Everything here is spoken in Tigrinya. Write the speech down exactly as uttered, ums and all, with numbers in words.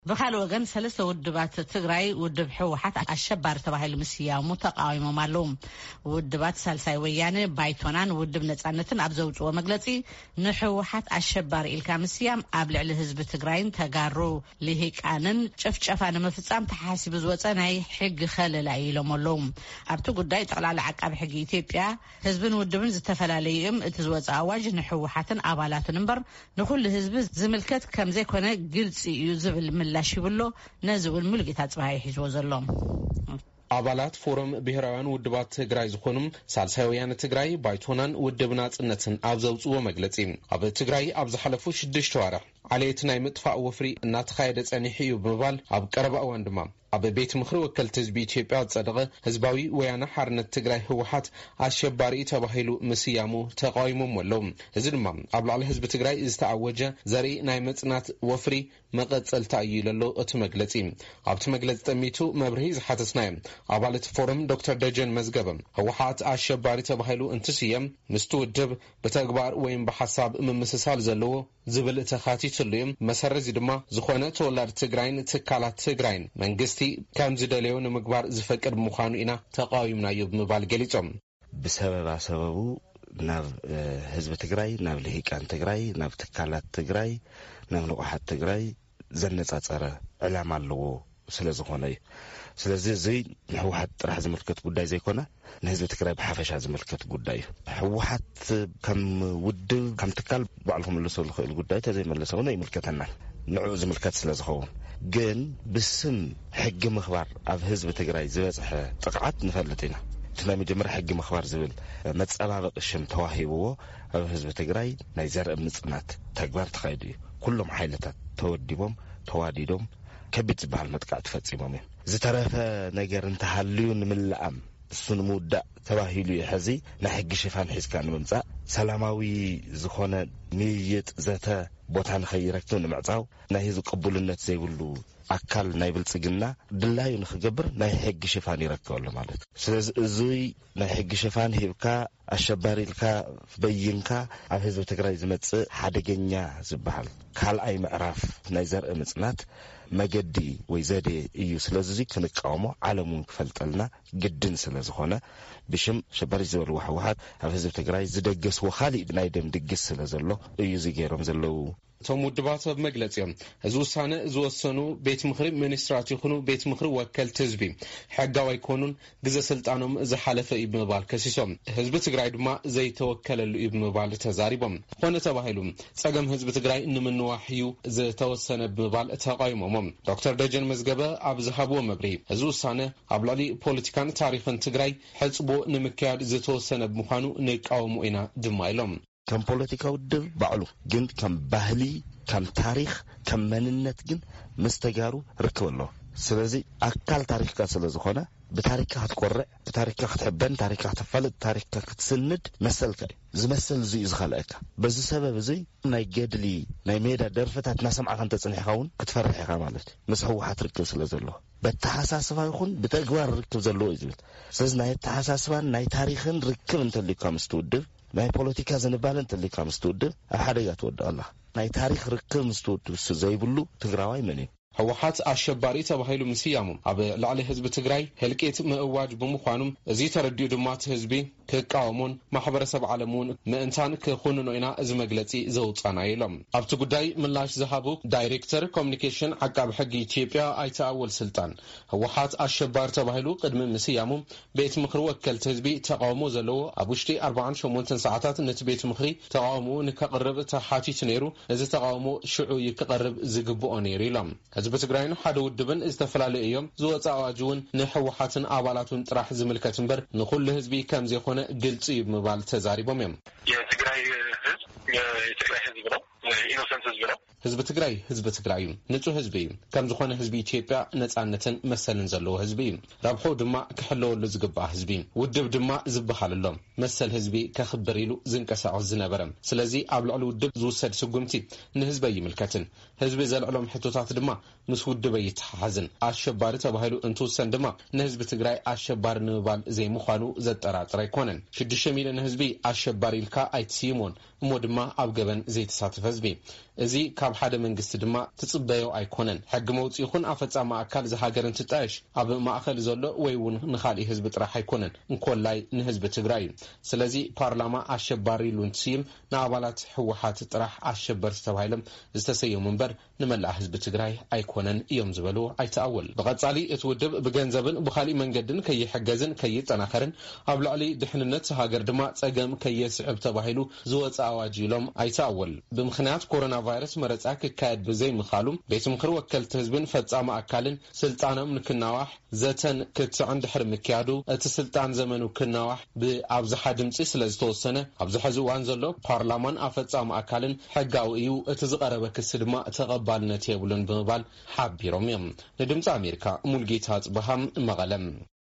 بخال وجن ثلاثة ودبات تجري ودب حوحات الشبار تبع المسيا متقاوم معلوم ودبات سالساي ويانه بايتونان ودب نصانتن ابزوج ومغلصي نحوحات الشبار الكامسيام ابلع لحزب تجراين تغارو لهيقانن ጨፍጨፋን መፍጻም ተሐሲብ ዝወፀ ናይ ሕግ خلل አይሎሞሎም ኣብቲ ጉዳይ ጠቅላላ ዓቃብ ሕግ ኢትዮጵያ ህዝብን ውድብን ዝተፈላልይም እቲ ዝወፀ አዋጅ ንሕውሓትን አባላትን እንበር ንኩሉ ህዝብ ዝምልከት ከም ዘይኮነ ግልጽ እዩ ዝብል ምላሽ ይብሎ ነዝውን ሙልጌታ ጽባይ ሒዝዎ ዘሎም አባላት ፎረም ብሔራውያን ውድባት ትግራይ ዝኾኑም ሳልሳይ ወያነ ትግራይ ባይቶናን ውድብ ናጽነትን ኣብዘውጽዎ መግለጺ ኣብ ትግራይ ኣብ ዝሓለፉ ሽዱሽተ ወርሕ ዓሌት ናይ ምጥፋእ ወፍሪ እናተኻየደ ጸኒሕ እዩ ብምባል ኣብ ቀረባ እዋን ድማ ኣብ ቤት ምክሪ ወከልቲ ህዝቢ ኢትዮጵያ ጸደቀ ህዝባዊ ወያነ ሓርነት ትግራይ ህወሓት አሸባሪ ተባሂሉ ምስያሙ ተቃዊሞም ወሎም እዚ ድማ ኣብ ላዕሊ ህዝቢ ትግራይ ዝተኣወጀ ዘርኢ ናይ መጽናት ወፍሪ መቀጸልታ እዩ ለሎ እቲ መግለጺ ኣብቲ መግለጺ ጠሚቱ መብርሂ ዝሓተስናይ አባላት ፎረም ዶክተር ደጀን መዝገበ ህወሓት አሸባሪ ተባሂሉ እንትስየም ምስቱ ውድብ በተግባር ወይም በሐሳብ መመሰሳል ዘለዎ ዝብል ተኻቲትሉም መሰረዚ ድማ ዝኾነ ተወላድ ትግራይን ትካላት ትግራይን መንግስቲ ከም ዝደለዩ ንምግባር ዝፈቅድ ምዃኑ ኢና ተቃዊምናዮ ብምባል ገሊጾም بسبب سببه ናብ ህዝብ ትግራይ ናብ ልሂቃን ትግራይ ናብ ትካላት ትግራይ ናብ ንቑሓት ትግራይ ዘነጻጸረ ዕላማ ኣለዎ ስለዝኾነ እዩ ስለዚ እዚ ህወሓት ጥራሕ ዝምልከት ጉዳይ ዘይኮነ ንህዝብ ትግራይ ብሓፈሻ ዝምልከት ጉዳይ እዩ ህወሓት ከም ውድብ ከም ትካል ባዕልኩም መልሶ ዝኽእል ጉዳይ ተዘይመለሰው ነው ይምልከተና ንዑ ዝምልከት ስለዝኸውን ግን ብስም ሕጊ ምኽባር ኣብ ህዝብ ትግራይ ዝበጽሐ ጥቅዓት ንፈልጥ ኢና ትናሚ ጀመር ሕጊ ምኽባር ዝብል መጸባበቂ ሽም ተዋሂብዎ ኣብ ህዝብ ትግራይ ናይ ዘርእ ምጽናት ተግባር ተኻይዱ እዩ ኩሎም ሓይልታት ተወዲቦም ተዋዲዶም ከቢድ ዝበሃል መጥቃዕቲ ፈጺሞም እዮም ዝተረፈ ነገር እንተሃልዩ ንምልኣም እሱን ሙዳእ ተባሂሉ ይሕዚ ናይ ሕጊ ሽፋን ሒዝካ ንምምጻእ ሰላማዊ ዝኾነ ንይጥ ዘተ ቦታ ንኸይረክብ ንምዕጻው ናይ ህዝብ ቅቡልነት ዘይብሉ አካል ናይ ብልጽግና ድላዩ ንኽገብር ናይ ሕጊ ሽፋን ይረክበሉ ማለት ስለዚ እዙይ ናይ ሕጊ ሽፋን ሂብካ አሸባሪልካ በይንካ ኣብ ህዝብ ትግራይ ዝመጽእ ሓደገኛ ዝበሃል ካልኣይ ምዕራፍ ናይ ዘርእ ምጽናት መገዲ ወይ ዘዴ እዩ ስለዚ ክንቃወሞ ዓለሙን ክፈልጠልና ግድን ስለዝኾነ ብሽም አሸባሪ ዝበልዎ ህወሓት ኣብ ህዝብ ትግራይ ዝደገስዎ ኻሊእ ናይ ደም ድግስ ስለዘሎ እዩ ዝገይሮም ዘለው ቶም ውድባት መግለጽዮም እዚ ውሳነ ዝወሰኑ ቤት ምክሪ ሚኒስትራት ይኹኑ ቤት ምክሪ ወከልቲ ህዝቢ ሕጋዊ ኮኑን ግዘ ስልጣኖም ዝሓለፈ ይብምባል ከሲሶም ህዝቢ ትግራይ ድማ ዘይተወከለሉ ይብምባል ተዛሪቦም ኾነ ተባሂሉ ጸገም ህዝቢ ትግራይ ንምንዋሕዩ ዝተወሰነ ብምባል ተቃይሞም ዶክተር ደጀን መዝገበ ኣብ ዝሃብዎ መብርሂ እዚ ውሳነ ኣብ ላዕሊ ፖለቲካን ታሪኽን ትግራይ ሕጽቦ ንምክያድ ዝተወሰነ ብምዃኑ ንቃወሙ ኢና ድማ ኢሎም ከም ፖለቲካ ውድብ ባዕሉ ግን ከም ባህሊ ከም ታሪኽ ከም መንነት ግን መስተጋሩ ርክበሎ ስለዚ አካል ታሪኽካ ስለዝኾነ በታሪክካ ክትቆርዕ በታሪክካ ክትሕበን ታሪክካ ክትፈልጥ ታሪክካ ክትስንድ መሰልካ ዝመሰል ዙይ ዝኸለአካ በዚ ሰበብ እዚ ናይ ገድሊ ናይ ሜዳ ደርፈታት ናሰምዓካ እንተጽኒሕካውን ክትፈርሕካ ማለት ምስ ህወሓት ርክብ ስለዘሎ በተሐሳስባ ይኹን በተግባር ርክብ ዘሎ እዩ ዝብል ስለዚ ናይ ተሐሳስባን ናይ ታሪኽን ርክብ እንተልይካ ምስትውድብ ናይ ፖለቲካ ዝንባልን ተልይካ ምስትውድብ ኣብ ሓደጋ ትወድቕ ኣላ ናይ ታሪኽ ርክብ ምስትውድብ ዘይብሉ ትግራዋይ መን እዩ ህወሓት አሸባሪ ተባሂሉ ምስያሙ ኣብ ላዕሊ ህዝቢ ትግራይ ህልቂት ምእዋጅ ብምዃኑም እዚ ተረዲኡ ድማ ህዝቢ ክቃወሙን ማሕበረሰብ ዓለሙን ምእንታን ክኹንኑ ኢና እዚ መግለጺ ዘውጻና ኢሎም ኣብቲ ጉዳይ ምላሽ ዝሃቡ ዳይሬክተር ኮሙኒኬሽን ዓቃብ ሕጊ ኢትዮጵያ ኣይተኣወል ስልጣን ህወሓት አሸባሪ ተባሂሉ ቅድሚ ምስያሙ ቤት ምክሪ ወከልቲ ህዝቢ ተቃውሞ ዘለዎ ኣብ ውሽጢ ኣርባዓን ሸሞንተን ሰዓታት ነቲ ቤት ምክሪ ተቃውሞ ንከቅርብ ተሓቲት ነይሩ እዚ ተቃውሞ ሽዑ ይክቀርብ ዝግብኦ ነይሩ ኢሎም ህዝቢ ትግራይን ሓደ ውድብን ዝተፈላልዩ እዮም ዝወፃ አዋጅውን ንሕወሓትን አባላቱን ጥራሕ ዝምልከት እንበር ንኩሉ ህዝቢ ከም ዘይኾነ ግልጽ እዩ ብምባል ተዛሪቦም እዮም የትግራይ ህዝብ የትግራይ ህዝብ ነው ኢኖሰንት ህዝብ ነው ህዝቢ ትግራይ ህዝቢ ትግራይ ንጹህ ህዝቢ ከም ዝኾነ ህዝቢ ኢትዮጵያ ነጻነትን መሰልን ዘለዎ ህዝቢ ረብሑ ድማ ክሕለወሉ ዝግባእ ህዝቢ ውድብ ድማ ዝበሃለሎም መሰል ህዝቢ ከኽብር ኢሉ ዝንቀሳቐስ ዝነበረ ስለዚ ኣብ ልዕሊ ውድብ ዝውሰድ ስጉምቲ ንህዝቢ ይምልከትን ህዝቢ ዘልዕሎም ሕቶታት ድማ ምስ ውድብ ይተሓሓዝን አሸባሪ ተባሂሉ እንትውሰን ድማ ንህዝቢ ትግራይ አሸባሪ ንምባል ዘይምዃኑ ዘጠራጥር ኣይኮነን ሽዱሽተ ሚልዮን ህዝቢ አሸባሪ ኢልካ ኣይትስይሞን እሞ ድማ ኣብ ገበን ዘይተሳተፈ ህዝቢ እዚ ካብ ሓደ መንግስቲ ድማ ትጽበዮ ኣይኮነን ሕጊ መውጽ ይኹን ኣፈጻሚ ኣካል ዝሃገርን ትጣሽ ኣብ ማእኸል ዘሎ ወይ እውን ንኻልእ ህዝቢ ጥራሕ ኣይኮነን እንኮላይ ንህዝቢ ትግራይ ስለዚ ፓርላማ አሸባሪ ሉንሲም ንኣባላት ህወሓት ጥራሕ አሸበር ተባሂሎም ዝተሰየሙ እምበር ንመላእ ህዝቢ ትግራይ ኣይኮነን እዮም ዝበሉ ኣይተኣወል ብቐጻሊ እቲ ውድብ ብገንዘብን ብኻልእ መንገድን ከይሕገዝን ከይጠናኸርን ኣብ ላዕሊ ድሕንነት ሃገር ድማ ጸገም ከየስዕብ ተባሂሉ ዝወፃ ኣዋጅ ኢሎም ኣይተኣወል ብምኽንያት ኮሮና ቫይረስ መረጻ ክካየድ ብዘይ ምኻሉ ቤት ምክሪ ወከልቲ ህዝብን ፈጻሚ ኣካልን ስልጣኖም ንክናዋሕ ዘተን ክትዕን ድሕሪ ምክያዱ እቲ ስልጣን ዘመኑ ክናዋሕ ብኣብዝሓ ድምፂ ስለ ዝተወሰነ ኣብዚ ሕዚ እዋን ዘሎ ፓርላማን ኣፈጻሚ ኣካልን ሕጋዊ እዩ እቲ ዝቐረበ ክስ ድማ ተቐባልነት የብሉን ብምባል ሓቢሮም እዮም ንድምፂ ኣሜሪካ ሙልጌታ ጽበሃም መቐለም